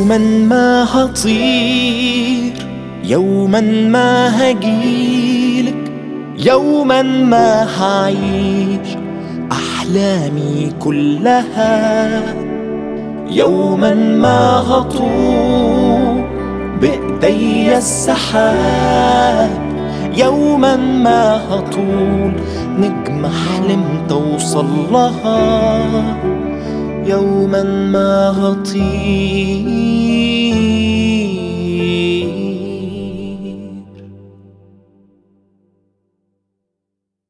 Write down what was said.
يوما ما هطير، يوما ما هجيلك، يوما ما هعيش أحلامي كلها، يوما ما هطول بإيدي السحاب، يوما ما هطول نجمة حلمت أوصل لها، يوما ما هطير.